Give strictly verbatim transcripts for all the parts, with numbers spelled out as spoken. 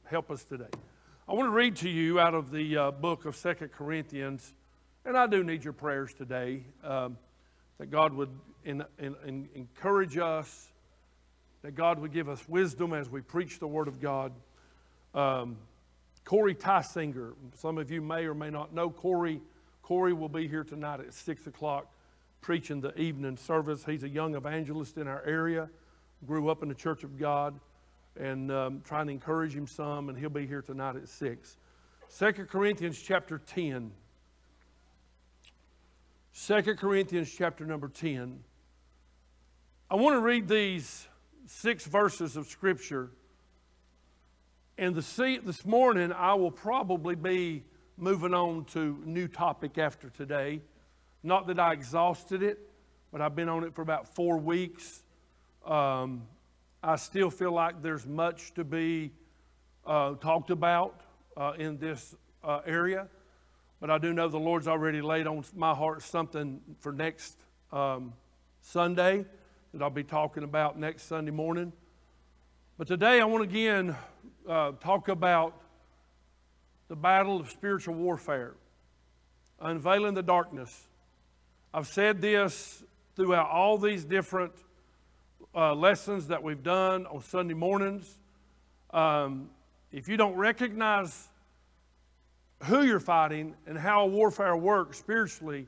help us today. I want to read to you out of the uh, book of Second Corinthians, and I do need your prayers today, um, that God would in, in, in encourage us, that God would give us wisdom as we preach the Word of God. Um, Corey Tysinger, some of you may or may not know Corey. Corey will be here tonight at six o'clock preaching the evening service. He's a young evangelist in our area, grew up in the Church of God, and um, trying to encourage him some, and he'll be here tonight at six. Second Corinthians chapter ten. Second Corinthians chapter number ten. I want to read these six verses of Scripture. And the, this morning, I will probably be moving on to a new topic after today. Not that I exhausted it, but I've been on it for about four weeks. Um, I still feel like there's much to be uh, talked about uh, in this uh, area. But I do know the Lord's already laid on my heart something for next um, Sunday that I'll be talking about next Sunday morning. But today I want to again uh, talk about the battle of spiritual warfare, unveiling the darkness. I've said this throughout all these different uh, lessons that we've done on Sunday mornings. Um, if you don't recognize who you're fighting and how warfare works spiritually,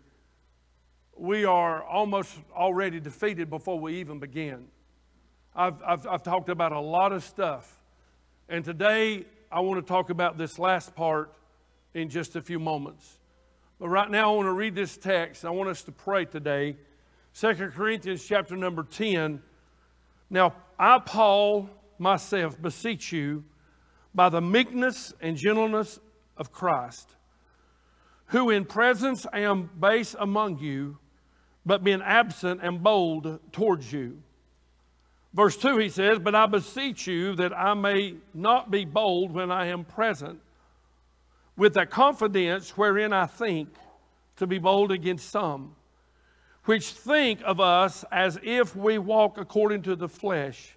we are almost already defeated before we even begin. I've, I've, I've talked about a lot of stuff. And today, I want to talk about this last part in just a few moments. But right now, I want to read this text. I want us to pray today. Second Corinthians chapter number ten. Now, I, Paul, myself, beseech you, by the meekness and gentleness of Christ, who in presence am base among you, but being absent am bold towards you. Verse two, he says, but I beseech you that I may not be bold when I am present, with that confidence wherein I think to be bold against some, which think of us as if we walk according to the flesh.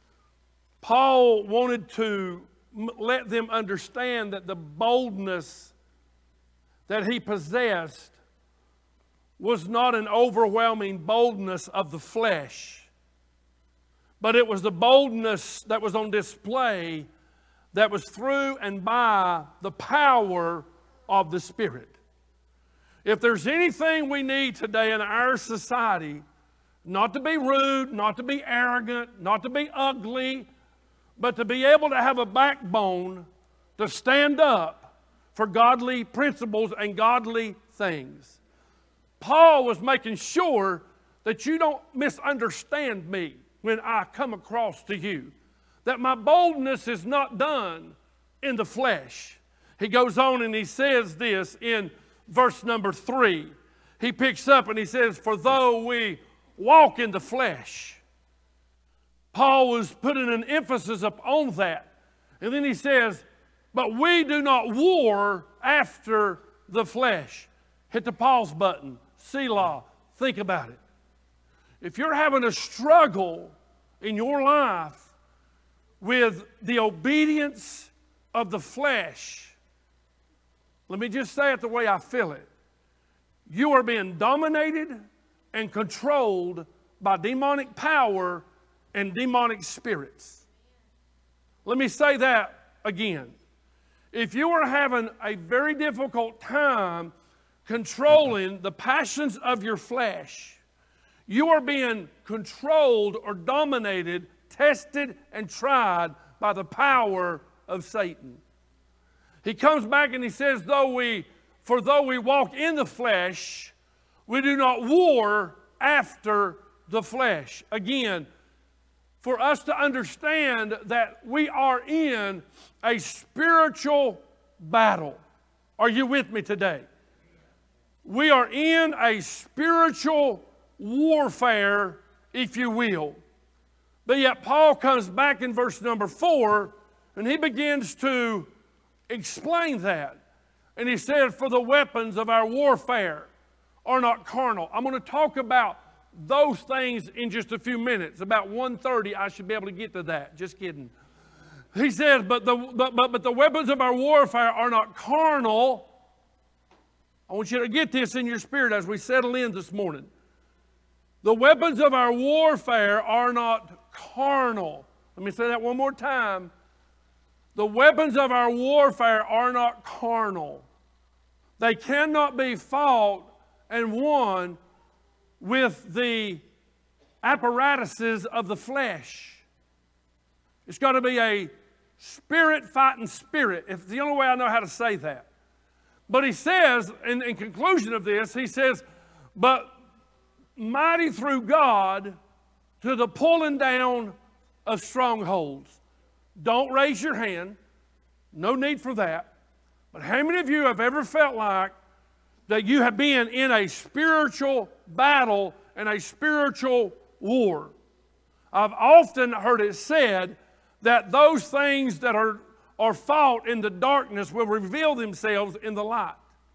Paul wanted to let them understand that the boldness that he possessed was not an overwhelming boldness of the flesh, but it was the boldness that was on display that was through and by the power of the Spirit. If there's anything we need today in our society, not to be rude, not to be arrogant, not to be ugly, but to be able to have a backbone to stand up for godly principles and godly things. Paul was making sure that you don't misunderstand me when I come across to you, that my boldness is not done in the flesh. He goes on and he says this in verse number three. He picks up and he says, for though we walk in the flesh. Paul was putting an emphasis upon that. And then he says, but we do not war after the flesh. Hit the pause button. Selah. Think about it. If you're having a struggle in your life with the obedience of the flesh, let me just say it the way I feel it. You are being dominated and controlled by demonic power and demonic spirits. Let me say that again. If you are having a very difficult time controlling the passions of your flesh, you are being controlled or dominated, tested, and tried by the power of Satan. He comes back and he says, though we, for though we walk in the flesh, we do not war after the flesh. Again, for us to understand that we are in a spiritual battle. Are you with me today? We are in a spiritual warfare, if you will. But yet Paul comes back in verse number four and he begins to explain that. And he said, for the weapons of our warfare are not carnal. I'm going to talk about those things in just a few minutes. About one thirty, I should be able to get to that. Just kidding. he says, but the, but, but, but the weapons of our warfare are not carnal. I want you to get this in your spirit as we settle in this morning. The weapons of our warfare are not carnal. Let me say that one more time. The weapons of our warfare are not carnal. They cannot be fought and won with the apparatuses of the flesh. It's got to be a spirit fighting spirit. It's the only way I know how to say that. But he says, in, in conclusion of this, he says, but mighty through God to the pulling down of strongholds. Don't raise your hand. No need for that. But how many of you have ever felt like that you have been in a spiritual battle and a spiritual war? I've often heard it said that those things that are, are fought in the darkness will reveal themselves in the light.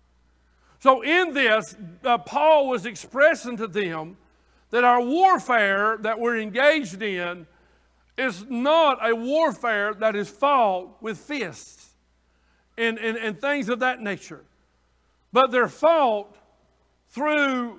So in this, uh, Paul was expressing to them that our warfare that we're engaged in is not a warfare that is fought with fists and, and, and things of that nature. But they're fought through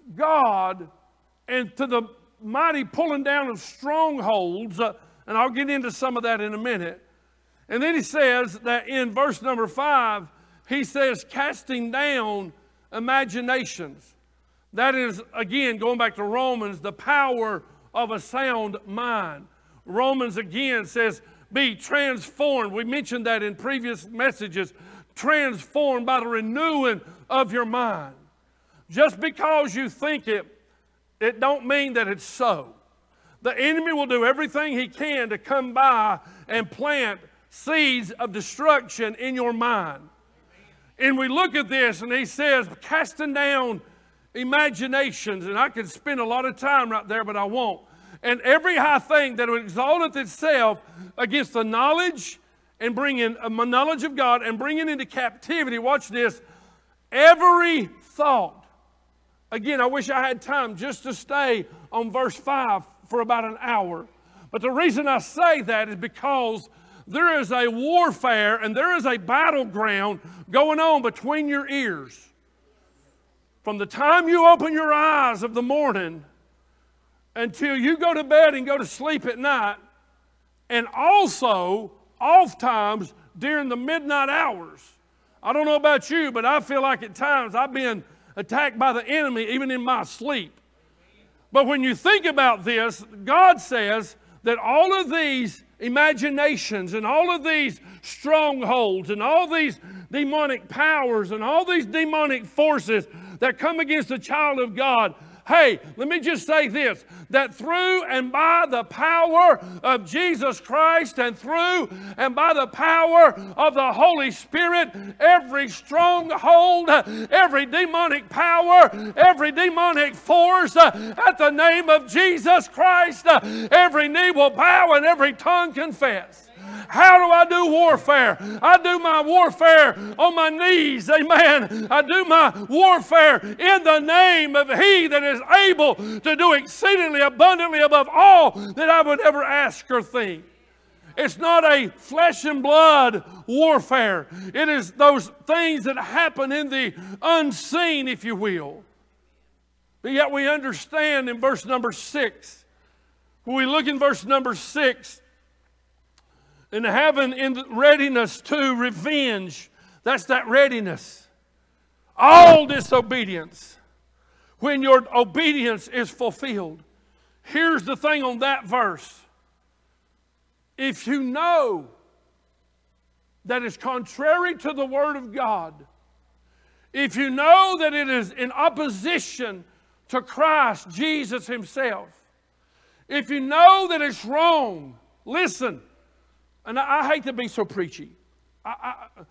God and to the mighty pulling down of strongholds. Uh, and I'll get into some of that in a minute. And then he says that in verse number five, he says, casting down imaginations. That is, again, going back to Romans, the power of a sound mind. Romans again says, be transformed. We mentioned that in previous messages. Transformed by the renewing of your mind. Just because you think it, it don't mean that it's so. The enemy will do everything he can to come by and plant seeds of destruction in your mind. And we look at this and he says, casting down imaginations. And I could spend a lot of time right there, but I won't. And every high thing that exalteth itself against the knowledge and bringing a knowledge of God and bringing into captivity, watch this, every thought. Again, I wish I had time just to stay on verse five for about an hour. But the reason I say that is because there is a warfare and there is a battleground going on between your ears. From the time you open your eyes of the morning until you go to bed and go to sleep at night, and also oftentimes during the midnight hours. I don't know about you, but I feel like at times I've been attacked by the enemy even in my sleep. But when you think about this, God says that all of these imaginations and all of these strongholds and all these demonic powers and all these demonic forces that come against the child of God, hey, let me just say this, that through and by the power of Jesus Christ and through and by the power of the Holy Spirit, every stronghold, every demonic power, every demonic force, at the name of Jesus Christ, every knee will bow and every tongue confess. How do I do warfare? I do my warfare on my knees, amen. I do my warfare in the name of He that is able to do exceedingly abundantly above all that I would ever ask or think. It's not a flesh and blood warfare. It is those things that happen in the unseen, if you will. But yet we understand in verse number six, when we look in verse number six, and having in readiness to revenge, that's that readiness. All disobedience, when your obedience is fulfilled. Here's the thing on that verse. If you know that it's contrary to the Word of God, if you know that it is in opposition to Christ Jesus Himself, if you know that it's wrong, listen. And I, I hate to be so preachy. I, I,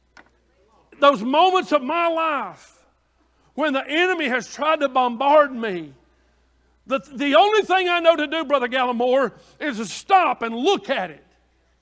those moments of my life when the enemy has tried to bombard me, the, the only thing I know to do, Brother Gallimore, is to stop and look at it.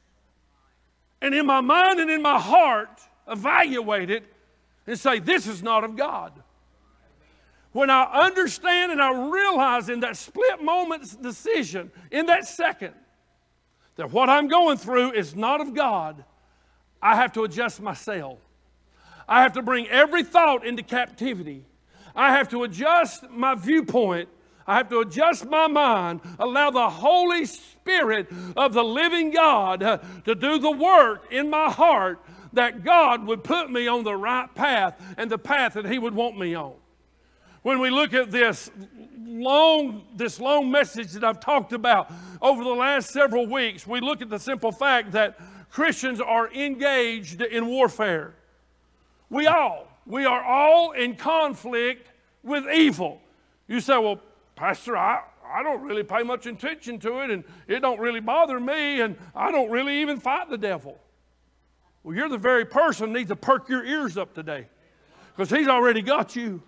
And in my mind and in my heart, evaluate it and say, this is not of God. When I understand and I realize in that split moment's decision, in that second, that what I'm going through is not of God, I have to adjust myself. I have to bring every thought into captivity. I have to adjust my viewpoint. I have to adjust my mind, allow the Holy Spirit of the living God uh, to do the work in my heart that God would put me on the right path and the path that He would want me on. When we look at this long, this long message that I've talked about over the last several weeks, we look at the simple fact that Christians are engaged in warfare. We all, we are all in conflict with evil. You say, well, Pastor, I, I don't really pay much attention to it, and it don't really bother me, and I don't really even fight the devil. Well, you're the very person that needs to perk your ears up today, because he's already got you.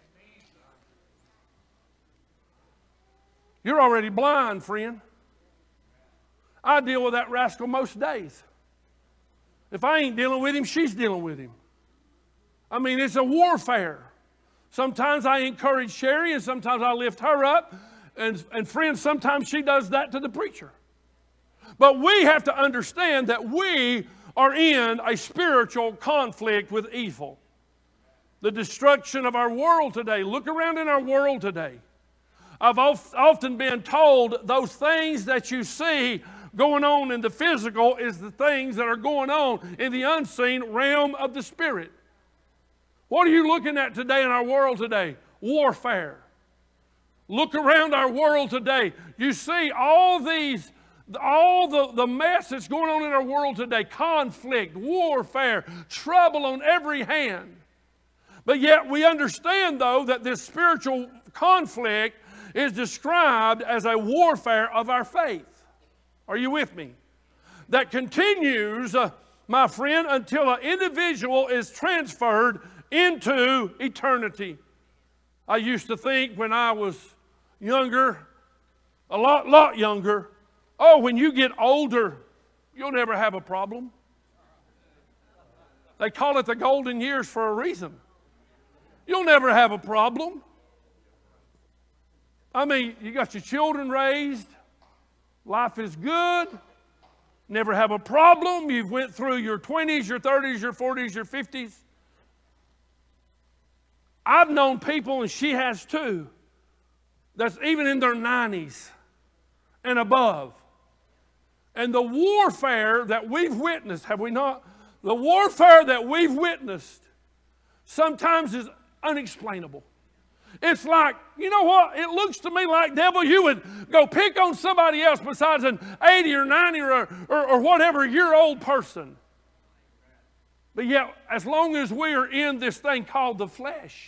You're already blind, friend. I deal with that rascal most days. If I ain't dealing with him, she's dealing with him. I mean, it's a warfare. Sometimes I encourage Sherry, and sometimes I lift her up. And, and friends, sometimes she does that to the preacher. But we have to understand that we are in a spiritual conflict with evil. The destruction of our world today. Look around in our world today. I've often been told those things that you see going on in the physical is the things that are going on in the unseen realm of the spirit. What are you looking at today in our world today? Warfare. Look around our world today. You see all these, all the, the mess that's going on in our world today. Conflict, warfare, trouble on every hand. But yet we understand, though, that this spiritual conflict is described as a warfare of our faith. Are you with me? That continues, uh, my friend, until an individual is transferred into eternity. I used to think when I was younger, a lot, lot younger, oh, when you get older, you'll never have a problem. They call it the golden years for a reason. You'll never have a problem. I mean, you got your children raised. Life is good. Never have a problem. You've went through your twenties, your thirties, your forties, your fifties. I've known people, and she has too, that's even in their nineties and above. And the warfare that we've witnessed, have we not? The warfare that we've witnessed sometimes is unexplainable. It's like, you know what? It looks to me like, devil, you would go pick on somebody else besides an eighty or ninety or, or, or whatever year old person. But yet, as long as we are in this thing called the flesh,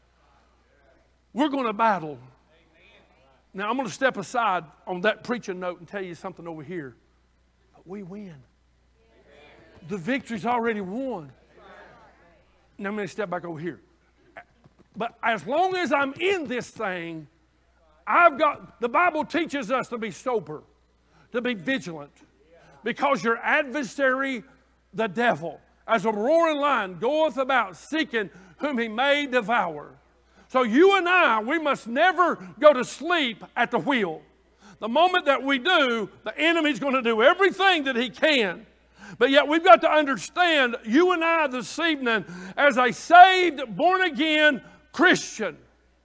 we're going to battle. Now, I'm going to step aside on that preaching note and tell you something over here. But we win. The victory's already won. Now, I'm going to step back over here. But as long as I'm in this thing, I've got, the Bible teaches us to be sober, to be vigilant. Because your adversary, the devil, as a roaring lion, goeth about seeking whom he may devour. So you and I, we must never go to sleep at the wheel. The moment that we do, the enemy's going to do everything that he can. But yet we've got to understand, you and I this evening, as a saved, born-again Christian,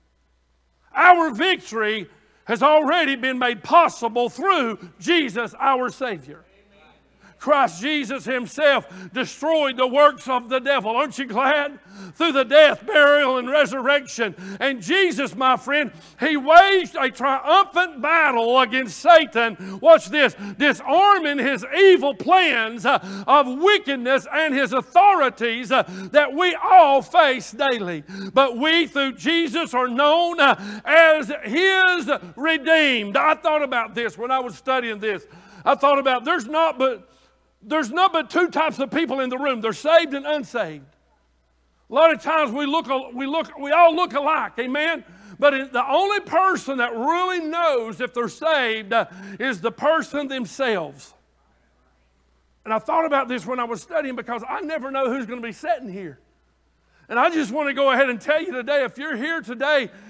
our victory has already been made possible through Jesus, our Savior. Christ Jesus Himself destroyed the works of the devil. Aren't you glad? Through the death, burial, and resurrection. And Jesus, my friend, He waged a triumphant battle against Satan. Watch this. Disarming his evil plans uh, of wickedness and his authorities uh, that we all face daily. But we, through Jesus, are known uh, as His redeemed. I thought about this when I was studying this. I thought about there's not but There's not but two types of people in the room. They're saved and unsaved. A lot of times we look, we look, we all look alike, amen? But the only person that really knows if they're saved uh, is the person themselves. And I thought about this when I was studying because I never know who's going to be sitting here. And I just want to go ahead and tell you today, if you're here today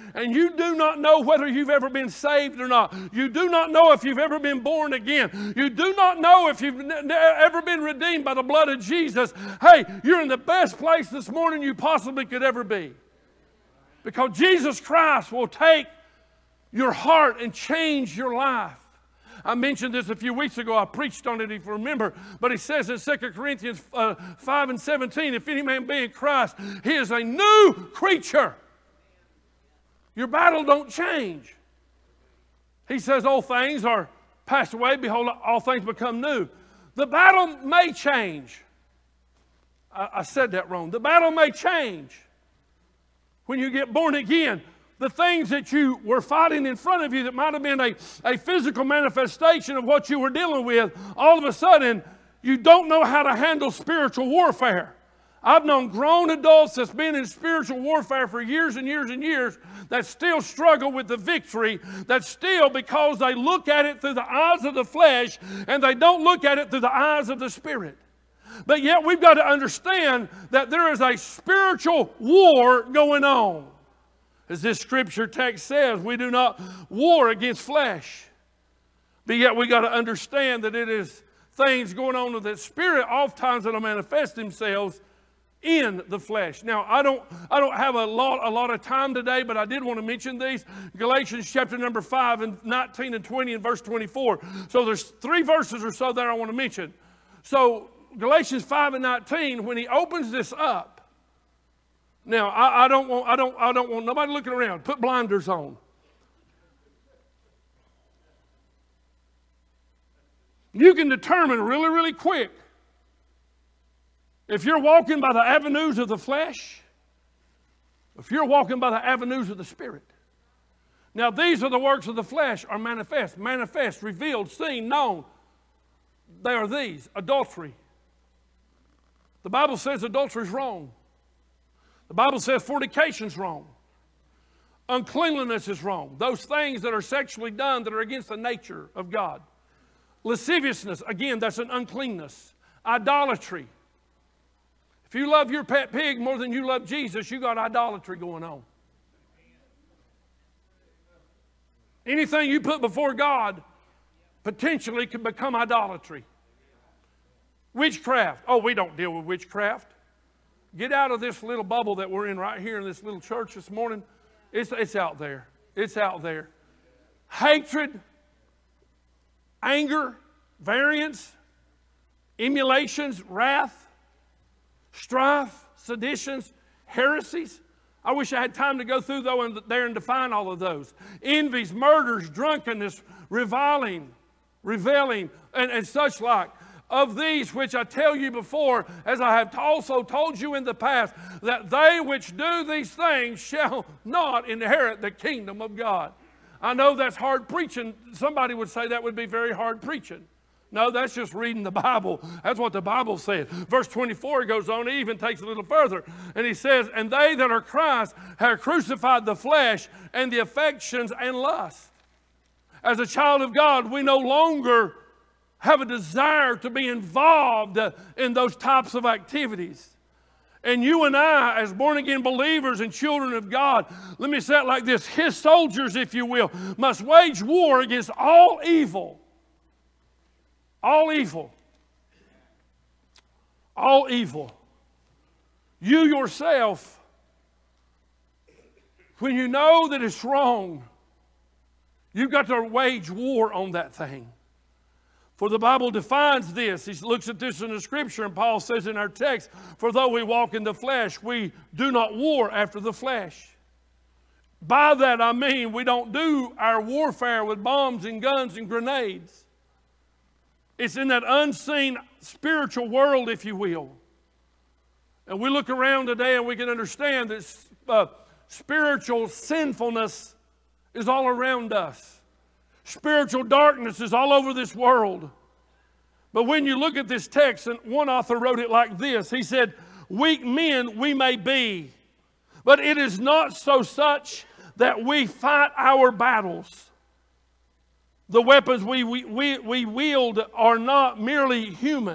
and you do not know whether you've ever been saved or not. You do not know if you've ever been born again. You do not know if you've n- ever been redeemed by the blood of Jesus. Hey, you're in the best place this morning you possibly could ever be. Because Jesus Christ will take your heart and change your life. I mentioned this a few weeks ago. I preached on it, if you remember. But he says in Second Corinthians uh, five and seventeen, if any man be in Christ, he is a new creature. Your battle don't change. He says, old things are passed away. Behold, all things become new. The battle may change. I, I said that wrong. The battle may change when you get born again. The things that you were fighting in front of you that might have been a, a physical manifestation of what you were dealing with, all of a sudden, you don't know how to handle spiritual warfare. I've known grown adults that's been in spiritual warfare for years and years and years that still struggle with the victory, that still, because they look at it through the eyes of the flesh and they don't look at it through the eyes of the Spirit. But yet we've got to understand that there is a spiritual war going on. As this scripture text says, we do not war against flesh. But yet we got to understand that it is things going on with the Spirit oftentimes that will manifest themselves in the flesh. Now, I don't, I don't have a lot, a lot of time today, but I did want to mention these. Galatians chapter number five and nineteen and twenty and verse twenty-four. So there's three verses or so there I want to mention. So Galatians five and nineteen, when he opens this up, now, I, I don't want I don't I don't want nobody looking around. Put blinders on. You can determine really, really quick if you're walking by the avenues of the flesh, if you're walking by the avenues of the Spirit. Now, these are the works of the flesh are manifest, manifest, revealed, seen, known. They are these: adultery. The Bible says adultery is wrong. The Bible says fornication is wrong. Uncleanliness is wrong. Those things that are sexually done that are against the nature of God. Lasciviousness, again, that's an uncleanness. Idolatry. If you love your pet pig more than you love Jesus, you got idolatry going on. Anything you put before God potentially could become idolatry. Witchcraft. Oh, we don't deal with witchcraft. Get out of this little bubble that we're in right here in this little church this morning. It's, it's out there. It's out there. Hatred, anger, variance, emulations, wrath, strife, seditions, heresies. I wish I had time to go through though and there and define all of those. Envies, murders, drunkenness, reviling, reveling, and, and such like. Of these which I tell you before, as I have also told you in the past, that they which do these things shall not inherit the kingdom of God. I know that's hard preaching. Somebody would say that would be very hard preaching. No, that's just reading the Bible. That's what the Bible said. Verse twenty-four goes on, he even takes it a little further. And he says, and they that are Christ have crucified the flesh and the affections and lusts. As a child of God, we no longer have a desire to be involved in those types of activities. And you and I, as born-again believers and children of God, let me say it like this: His soldiers, if you will, must wage war against all evil. All evil. All evil. You yourself, when you know that it's wrong, you've got to wage war on that thing. For the Bible defines this. He looks at this in the Scripture, and Paul says in our text, for though we walk in the flesh, we do not war after the flesh. By that I mean we don't do our warfare with bombs and guns and grenades. It's in that unseen spiritual world, if you will. And we look around today and we can understand that uh, spiritual sinfulness is all around us. Spiritual darkness is all over this world. But when you look at this text, and one author wrote it like this, he said, weak men we may be, but it is not so such that we fight our battles. The weapons we, we, we, we wield are not merely human,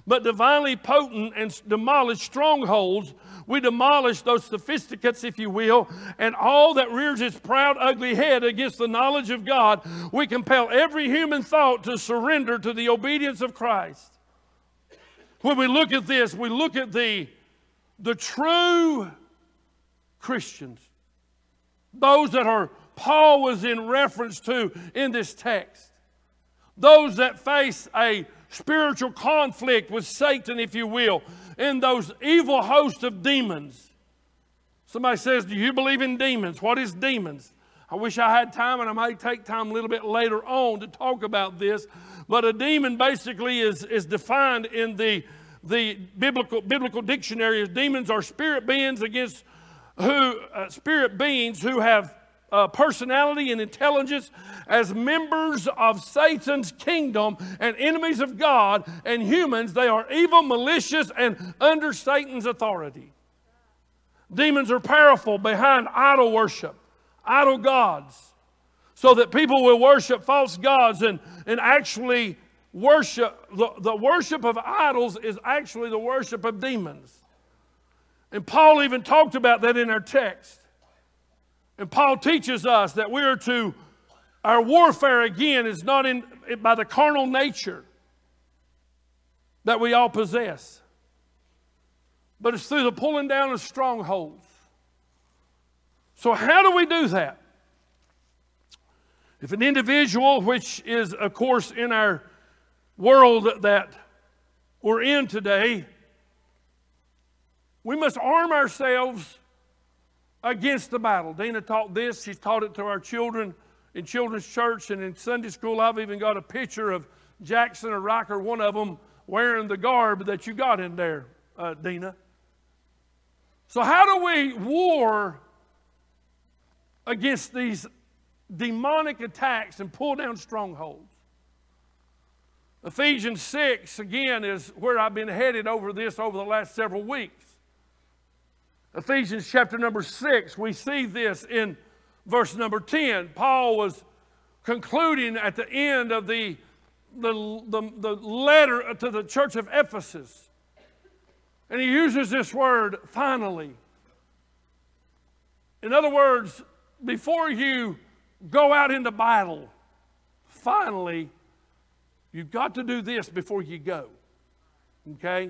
but divinely potent and demolish strongholds. We demolish those sophisticates, if you will, and all that rears its proud, ugly head against the knowledge of God. We compel every human thought to surrender to the obedience of Christ. When we look at this, we look at the, the true Christians, those that are Paul was in reference to in this text, those that face a spiritual conflict with Satan, if you will, in those evil hosts of demons. Somebody says, do you believe in demons? What is demons? I wish I had time, and I might take time a little bit later on to talk about this. But a demon basically is, is defined in the, the biblical, biblical dictionary as demons are spirit beings against who uh, spirit beings who have uh, personality and intelligence as members of Satan's kingdom and enemies of God and humans. They are evil, malicious, and under Satan's authority. Demons are powerful behind idol worship, idol gods, so that people will worship false gods and, and actually worship. The, the worship of idols is actually the worship of demons. And Paul even talked about that in our text. And Paul teaches us that we are to, our warfare again is not in by the carnal nature that we all possess, but it's through the pulling down of strongholds. So how do we do that? If an individual, which is of course in our world that we're in today, we must arm ourselves against the battle. Dina taught this. She's taught it to our children in children's church and in Sunday school. I've even got a picture of Jackson or Riker, one of them, wearing the garb that you got in there, uh, Dina. So how do we war against these demonic attacks and pull down strongholds? Ephesians six, again, is where I've been headed over this over the last several weeks. Ephesians chapter number six, we see this in verse number ten. Paul was concluding at the end of the, the, the, the letter to the church of Ephesus. And he uses this word, finally. In other words, before you go out into battle, finally, you've got to do this before you go. Okay?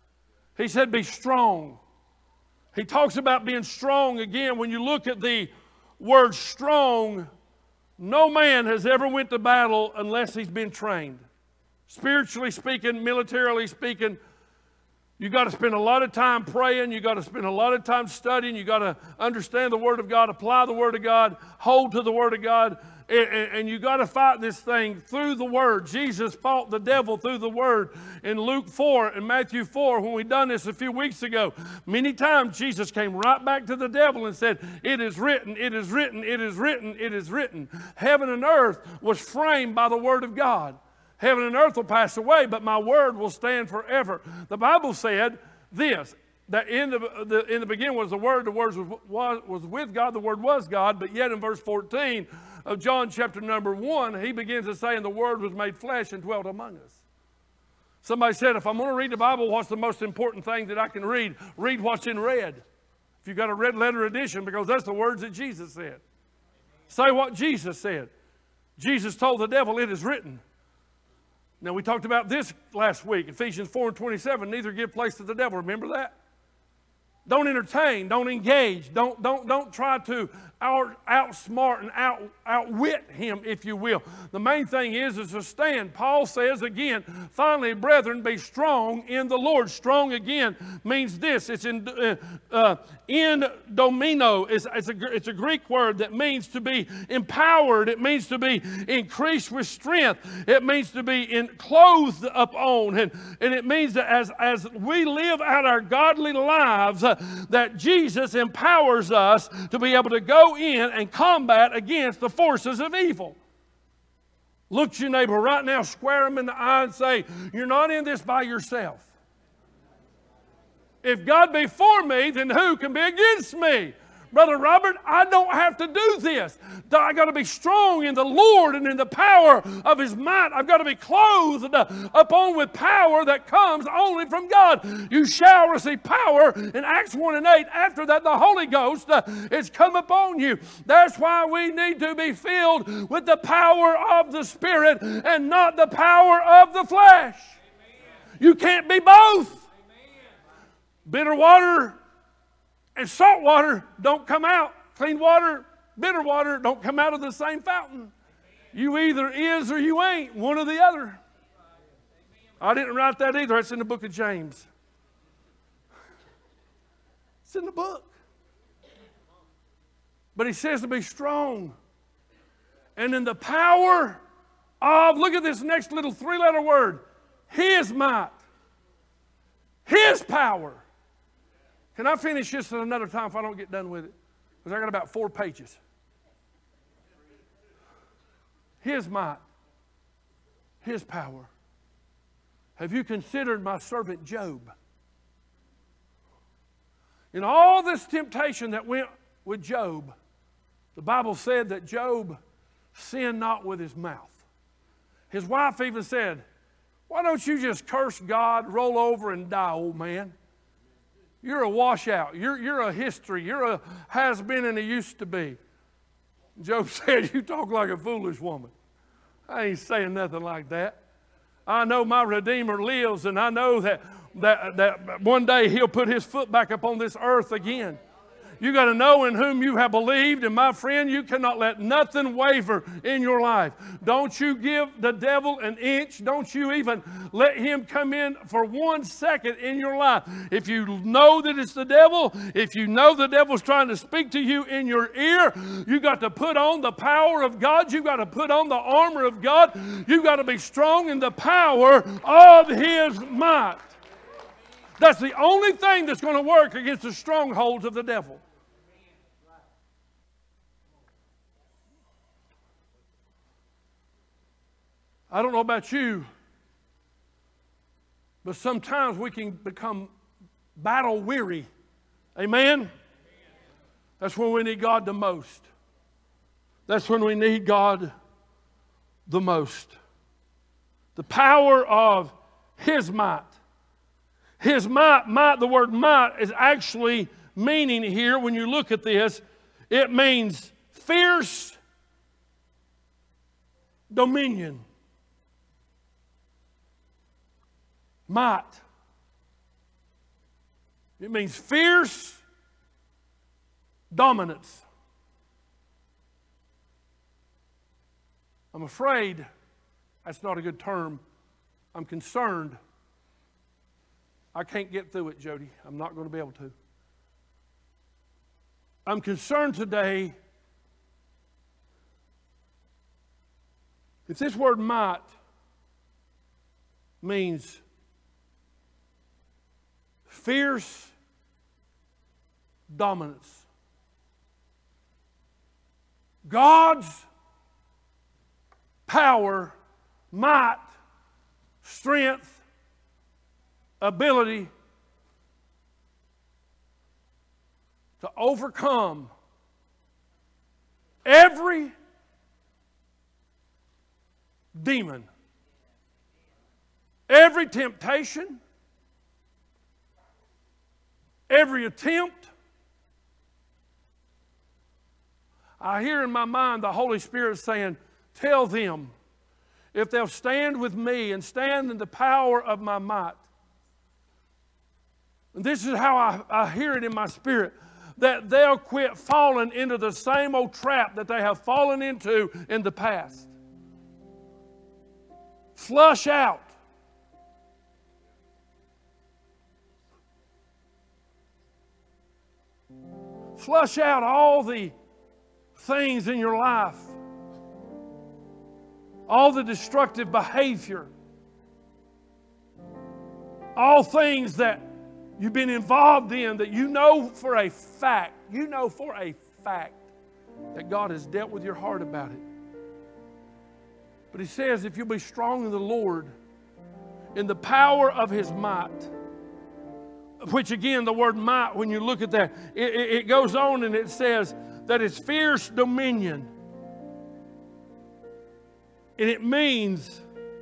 He said, be strong. He talks about being strong again. When you look at the word strong, no man has ever went to battle unless he's been trained. Spiritually speaking, militarily speaking, you got to spend a lot of time praying. You got to spend a lot of time studying. You got to understand the Word of God, apply the Word of God, hold to the Word of God, and, and, and you got to fight this thing through the Word. Jesus fought the devil through the Word in Luke four and Matthew four. When we done this a few weeks ago, many times Jesus came right back to the devil and said, "It is written, it is written, it is written, it is written." Heaven and earth was framed by the Word of God. Heaven and earth will pass away, but my word will stand forever. The Bible said this, that in the, the, in the beginning was the Word, the Word was, was, was with God, the Word was God, but yet in verse fourteen of John chapter number one, he begins to say, and the Word was made flesh and dwelt among us. Somebody said, if I'm going to read the Bible, what's the most important thing that I can read? Read what's in red. If you've got a red letter edition, because that's the words that Jesus said. Say what Jesus said. Jesus told the devil, it is written. Now, we talked about this last week, Ephesians four and twenty-seven, neither give place to the devil. Remember that? Don't entertain, don't engage, don't, don't, don't try to out, outsmart and out, outwit him, if you will. The main thing is, is to stand. Paul says again, finally, brethren, be strong in the Lord. Strong again means this. It's in, uh, uh, in domino. It's, it's, a, it's a Greek word that means to be empowered. It means to be increased with strength. It means to be in, clothed upon. And, and it means that as, as we live out our godly lives, uh, that Jesus empowers us to be able to go in and combat against the forces of evil. Look at your neighbor right now, square him in the eye and say, you're not in this by yourself. If God be for me, then who can be against me? Brother Robert, I don't have to do this. I got to be strong in the Lord and in the power of His might. I've got to be clothed upon with power that comes only from God. You shall receive power in Acts one and eight. After that, the Holy Ghost uh, is come upon you. That's why we need to be filled with the power of the Spirit and not the power of the flesh. Amen. You can't be both. Amen. Bitter water and salt water don't come out. Clean water, bitter water don't come out of the same fountain. You either is or you ain't, one or the other. I didn't write that either. It's in the book of James. It's in the book. But he says to be strong. And in the power of, look at this next little three-letter word, His might. His power. Can I finish this at another time if I don't get done with it? Because I got about four pages. His might. His power. Have you considered my servant Job? In all this temptation that went with Job, the Bible said that Job sinned not with his mouth. His wife even said, why don't you just curse God, roll over and die, old man? You're a washout. You're, you're a history. You're a has-been and a used to be. Job said, you talk like a foolish woman. I ain't saying nothing like that. I know my Redeemer lives, and I know that, that, that one day He'll put His foot back upon this earth again. You got to know in whom you have believed, and my friend, you cannot let nothing waver in your life. Don't you give the devil an inch. Don't you even let him come in for one second in your life. If you know that it's the devil, if you know the devil's trying to speak to you in your ear, you got to put on the power of God. You got to put on the armor of God. You got to be strong in the power of His might. That's the only thing that's going to work against the strongholds of the devil. I don't know about you, but sometimes we can become battle weary. Amen? That's when we need God the most. That's when we need God the most. The power of His might. His might, might, the word might is actually meaning here, when you look at this, it means fierce dominion. Might. It means fierce dominance. I'm afraid that's not a good term. I'm concerned. I can't get through it, Jody. I'm not going to be able to. I'm concerned today if this word might means fierce dominance. God's power, might, strength, ability to overcome every demon, every temptation, every attempt. I hear in my mind the Holy Spirit saying, tell them, if they'll stand with me and stand in the power of my might. And this is how I, I hear it in my spirit, that they'll quit falling into the same old trap that they have fallen into in the past. Flush out. Flush out all the things in your life, all the destructive behavior, all things that you've been involved in that you know for a fact, you know for a fact that God has dealt with your heart about it. But He says if you'll be strong in the Lord, in the power of His might, which again, the word might, when you look at that, it, it, it goes on and it says that it's fierce dominion. And it means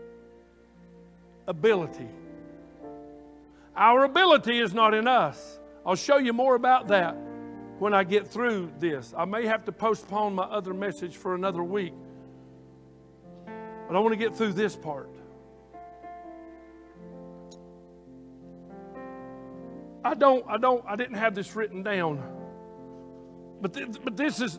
ability. Our ability is not in us. I'll show you more about that when I get through this. I may have to postpone my other message for another week. But I want to get through this part. I don't, I don't, I didn't have this written down. But, th- but this is,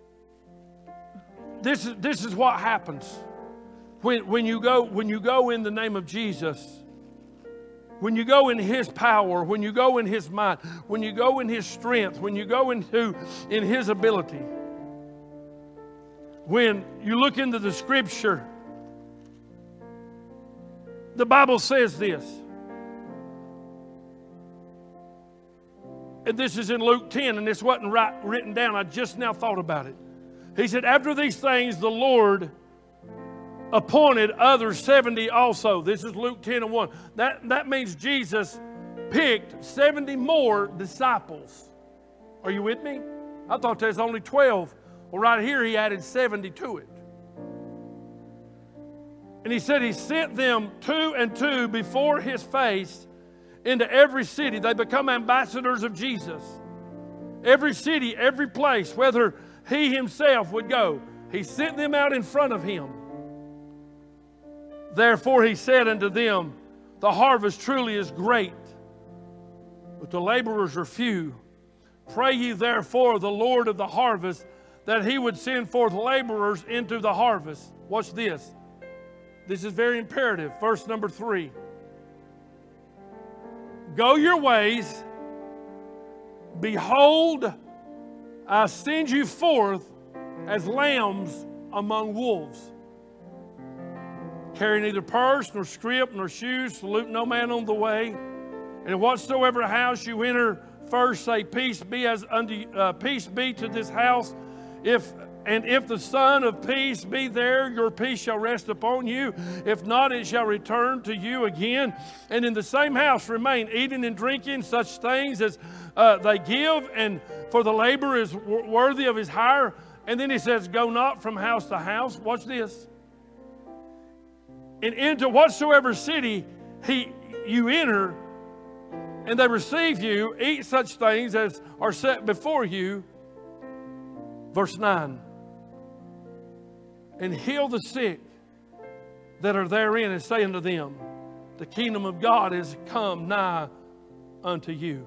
this is, this is what happens when, when you go, when you go in the name of Jesus. When you go in His power, when you go in His might, when you go in His strength, when you go into in His ability. When you look into the Scripture, the Bible says this. And this is in Luke ten, and this wasn't right, written down. I just now thought about it. He said, after these things, the Lord appointed others seventy also. This is Luke ten and one. That, that means Jesus picked seventy more disciples. Are you with me? I thought there's only twelve. Well, right here, He added seventy to it. And He said He sent them two and two before His face into every city. They become ambassadors of Jesus. Every city, every place, whether He Himself would go, He sent them out in front of Him. Therefore He said unto them, the harvest truly is great, but the laborers are few. Pray ye therefore the Lord of the harvest that He would send forth laborers into the harvest. Watch this. This is very imperative. Verse number three. Go your ways. Behold, I send you forth as lambs among wolves. Carry neither purse, nor scrip, nor shoes. Salute no man on the way. And in whatsoever house you enter, first say, Peace be as unto uh, peace be to this house. If and if the Son of Peace be there, your peace shall rest upon you. If not, it shall return to you again. And in the same house remain, eating and drinking such things as uh, they give, and for the labor is w- worthy of his hire. And then he says, go not from house to house. Watch this. And into whatsoever city he you enter, and they receive you, eat such things as are set before you. Verse nine. And heal the sick that are therein, and say unto them, the kingdom of God is come nigh unto you.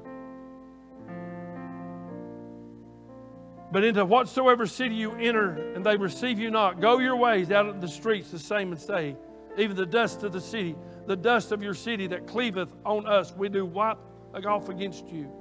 But into whatsoever city you enter, and they receive you not, go your ways out of the streets the same, and say, even the dust of the city, the dust of your city that cleaveth on us, we do wipe off against you.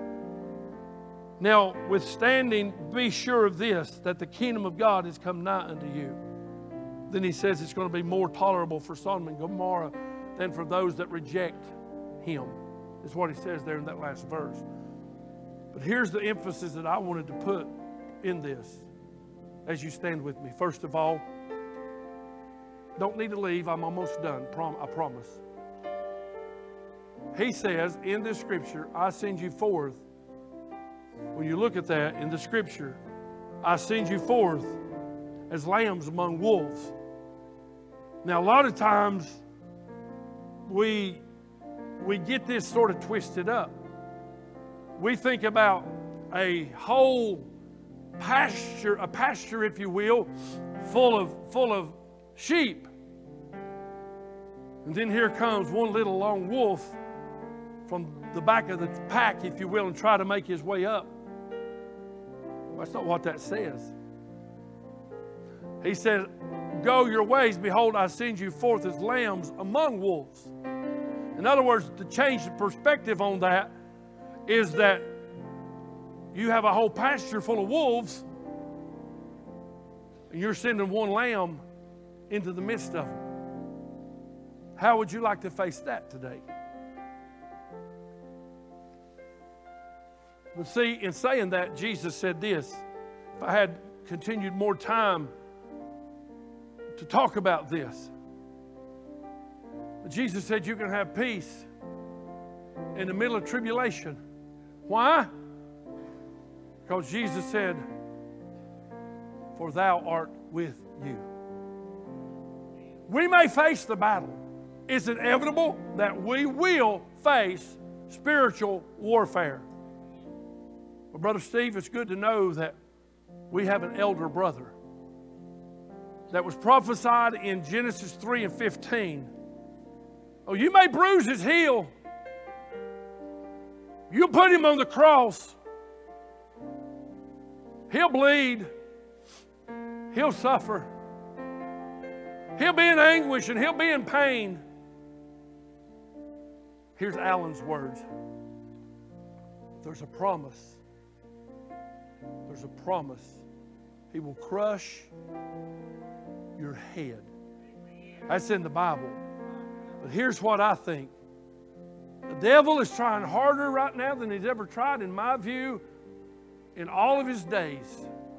Now, withstanding, be sure of this, that the kingdom of God is come nigh unto you. Then he says it's going to be more tolerable for Sodom and Gomorrah than for those that reject Him. Is what he says there in that last verse. But here's the emphasis that I wanted to put in this as you stand with me. First of all, don't need to leave. I'm almost done. Prom- I promise. He says in this scripture, I send you forth. When you look at that in the scripture, I send you forth as lambs among wolves. Now, a lot of times we, we get this sort of twisted up. We think about a whole pasture, a pasture, if you will, full of, full of sheep. And then here comes one little lone wolf from the back of the pack, if you will, and try to make his way up. That's not what that says. He said, go your ways, behold, I send you forth as lambs among wolves. In other words, to change the perspective on that is that you have a whole pasture full of wolves, and you're sending one lamb into the midst of them. How would you like to face that today? But see, in saying that, Jesus said this. If I had continued more time to talk about this. But Jesus said you can have peace in the middle of tribulation. Why? Because Jesus said, for thou art with you. We may face the battle. It's inevitable that we will face spiritual warfare. But Brother Steve, it's good to know that we have an elder brother that was prophesied in Genesis three and fifteen. Oh, you may bruise his heel. You put him on the cross. He'll bleed. He'll suffer. He'll be in anguish and he'll be in pain. Here's Alan's words. There's a promise. There's a promise. He will crush your head. That's in the Bible. But here's what I think. The devil is trying harder right now than he's ever tried, in my view, in all of his days.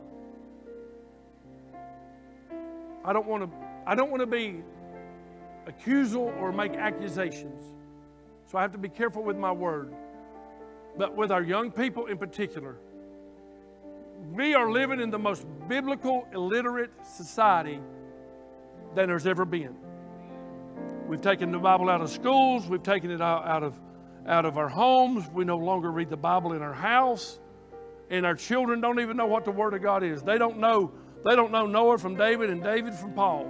I don't want to, I don't want to be accusal or make accusations. So I have to be careful with my word. But with our young people in particular, we are living in the most biblical, illiterate society than there's ever been. We've taken the Bible out of schools. We've taken it out, out of, out of our homes. We no longer read the Bible in our house. And our children don't even know what the Word of God is. They don't know, they don't know Noah from David and David from Paul.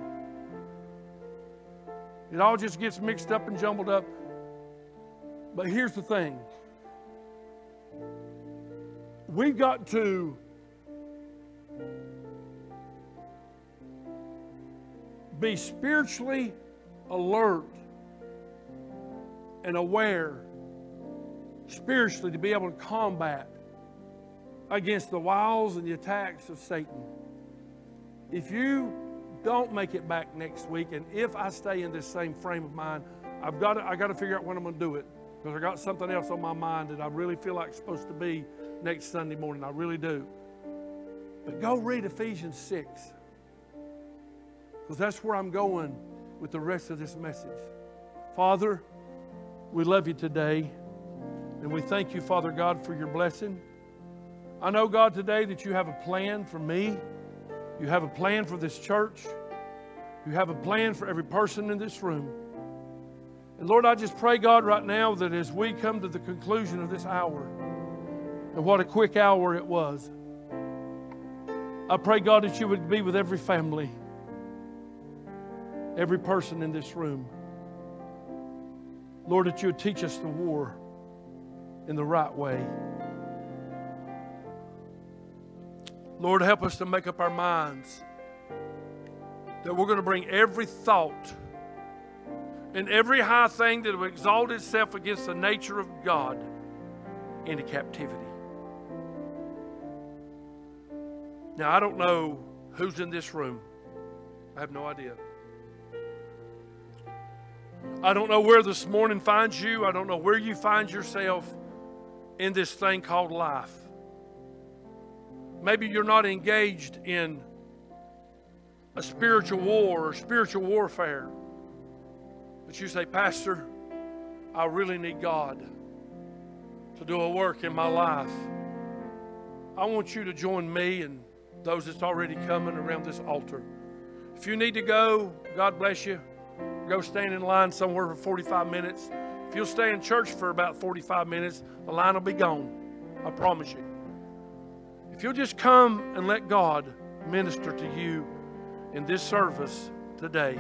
It all just gets mixed up and jumbled up. But here's the thing. We've got to be spiritually alert and aware spiritually to be able to combat against the wiles and the attacks of Satan. If you don't make it back next week, and if I stay in this same frame of mind, I've got to, I got to figure out when I'm going to do it, because I got something else on my mind that I really feel like it's supposed to be next Sunday morning. I really do. But go read Ephesians six, because that's where I'm going with the rest of this message. Father, we love you today, and we thank you, Father God, for your blessing. I know, God, today that you have a plan for me. You have a plan for this church. You have a plan for every person in this room. And Lord, I just pray, God, right now that as we come to the conclusion of this hour, and what a quick hour it was, I pray, God, that you would be with every family, every person in this room. Lord, that you would teach us the war in the right way. Lord, help us to make up our minds that we're going to bring every thought and every high thing that will exalt itself against the nature of God into captivity. Now, I don't know who's in this room. I have no idea. I don't know where this morning finds you. I don't know where you find yourself in this thing called life. Maybe you're not engaged in a spiritual war or spiritual warfare. But you say, Pastor, I really need God to do a work in my life. I want you to join me and those that's already coming around this altar. If you need to go, God bless you. Go stand in line somewhere for forty-five minutes. If you'll stay in church for about forty-five minutes, the line will be gone. I promise you. If you'll just come and let God minister to you in this service today,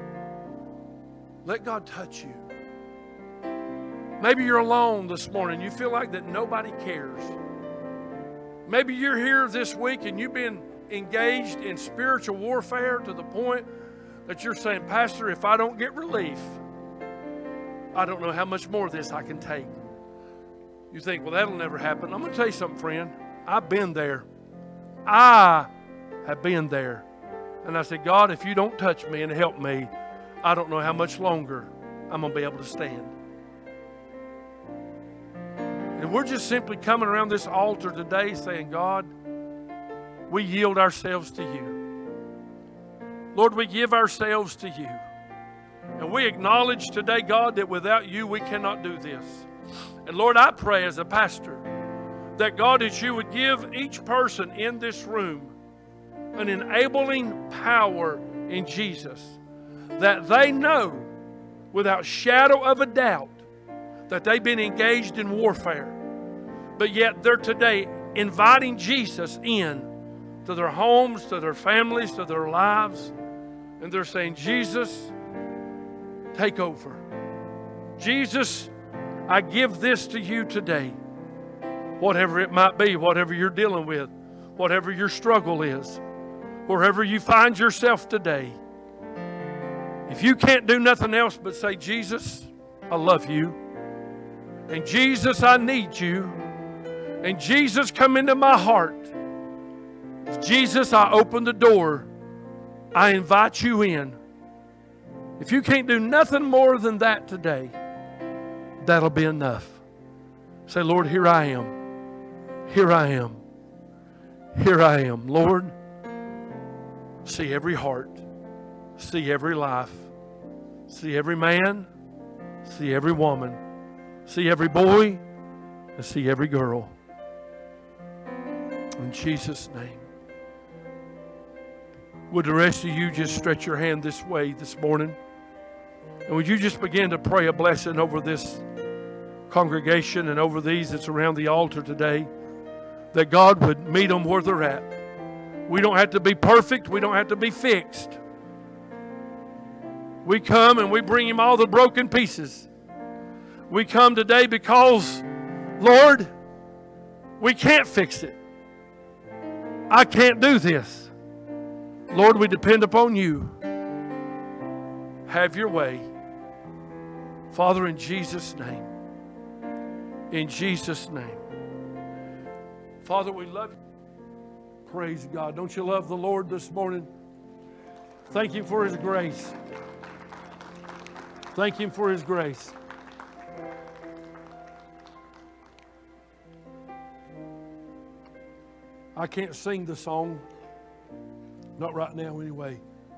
let God touch you. Maybe you're alone this morning. You feel like that nobody cares. Maybe you're here this week and you've been engaged in spiritual warfare to the point that you're saying, Pastor, if I don't get relief, I don't know how much more of this I can take. You think, well, that'll never happen. I'm going to tell you something, friend. I've been there. I have been there. And I said, God, if you don't touch me and help me, I don't know how much longer I'm going to be able to stand. And we're just simply coming around this altar today saying, God, we yield ourselves to you. Lord, we give ourselves to you. And we acknowledge today, God, that without you we cannot do this. And Lord, I pray as a pastor that, God, that you would give each person in this room an enabling power in Jesus, that they know without shadow of a doubt that they've been engaged in warfare, but yet they're today inviting Jesus in to their homes, to their families, to their lives, and they're saying, Jesus, take over. Jesus, I give this to you today. Whatever it might be, whatever you're dealing with, whatever your struggle is, wherever you find yourself today, if you can't do nothing else but say, Jesus, I love you. And Jesus, I need you. And Jesus, come into my heart. Jesus, I open the door. I invite you in. If you can't do nothing more than that today, that'll be enough. Say, Lord, here I am. Here I am. Here I am. Lord, see every heart. See every life. See every man. See every woman. See every boy. And see every girl. In Jesus' name. Would the rest of you just stretch your hand this way this morning? And would you just begin to pray a blessing over this congregation and over these that's around the altar today? That God would meet them where they're at. We don't have to be perfect. We don't have to be fixed. We come and we bring Him all the broken pieces. We come today because, Lord, we can't fix it. I can't do this. Lord, we depend upon you. Have your way. Father, in Jesus' name. In Jesus' name. Father, we love you. Praise God. Don't you love the Lord this morning? Thank Him for His grace. Thank Him for His grace. I can't sing the song. Not right now anyway.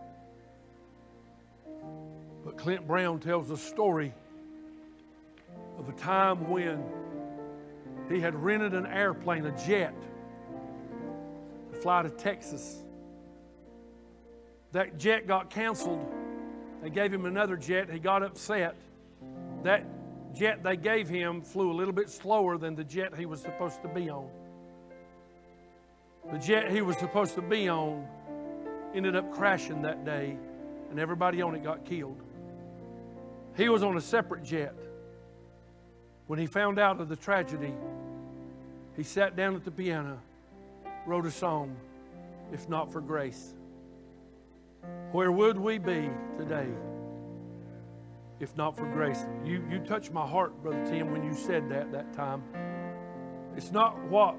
But Clint Brown tells a story of a time when he had rented an airplane, a jet, to fly to Texas. That jet got canceled. They gave him another jet. He got upset. That jet they gave him flew a little bit slower than the jet he was supposed to be on. The jet he was supposed to be on ended up crashing that day, and everybody on it got killed. He was on a separate jet. When he found out of the tragedy, he sat down at the piano, wrote a song, If Not for Grace. Where would we be today if not for grace? You, you touched my heart, Brother Tim, when you said that that time. It's not what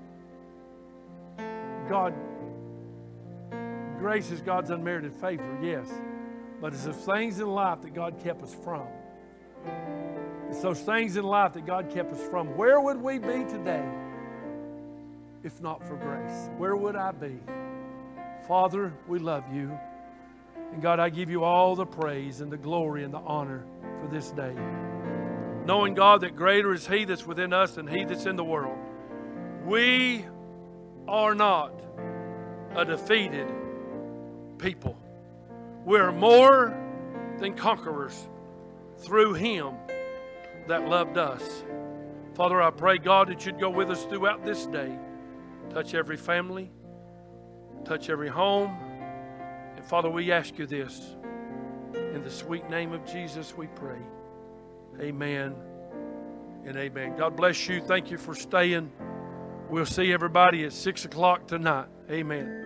God, grace is God's unmerited favor, yes. But it's those things in life that God kept us from. It's those things in life that God kept us from. Where would we be today if not for grace? Where would I be? Father, we love you. And God, I give you all the praise and the glory and the honor for this day. Knowing, God, that greater is He that's within us than he that's in the world. We are not a defeated people. We're more than conquerors through Him that loved us. Father, I pray, God, that you'd go with us throughout this day. Touch every family. Touch every home. And Father, we ask you this. In the sweet name of Jesus we pray. Amen and amen. God bless you. Thank you for staying. We'll see everybody at six o'clock tonight. Amen.